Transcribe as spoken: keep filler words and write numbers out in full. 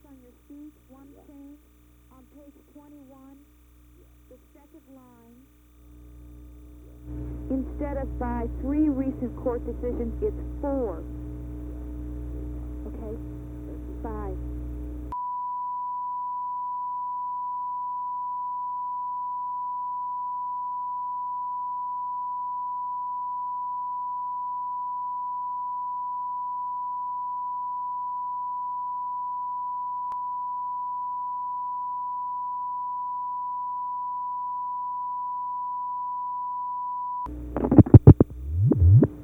on your sheet, one change. On page twenty-one, the second line, instead of by three recent court decisions, it's four